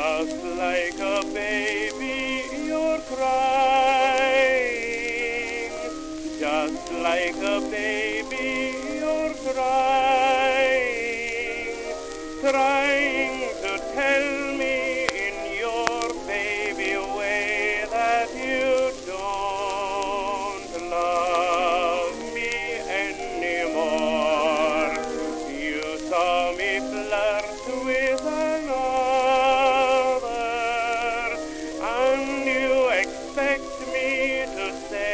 Just like a baby, you're crying. Just like a baby, you're crying. Trying to tell me in your baby way that you don't love me anymore. You saw me flirt with another, and you expect me to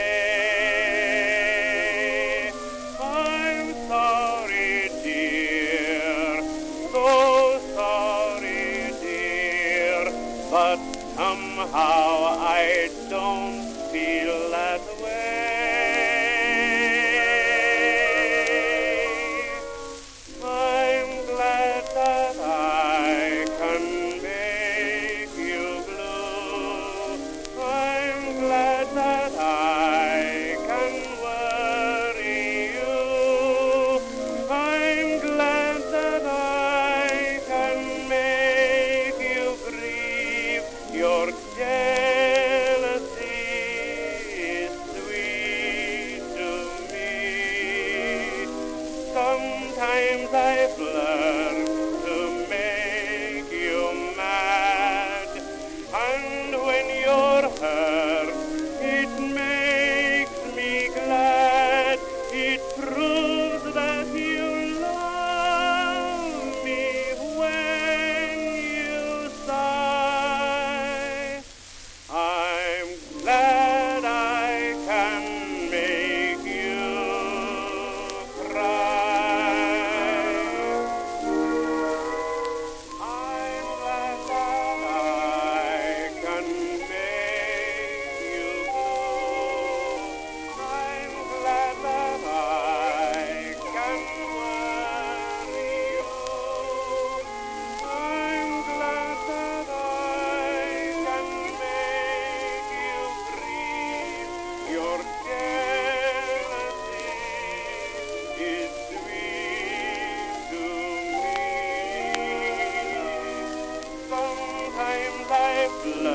say, I'm sorry, dear, so sorry, dear, but somehow I don't feel that way. I'm glad that I can make you blue. I'm glad that I can worry you. I'm glad that I can make you grieve. Your jealousy is sweet to me. Sometimes I've learned to make you mad, and when you're hurt, it makes me glad. It proves that you love me when you sigh. I'm glad I can make you cry. I'm glad that I can make you blue. I'm glad that I can worry you. I'm glad that I can make you grieve. Your jealousy is sweet to me. Sometimes I've learned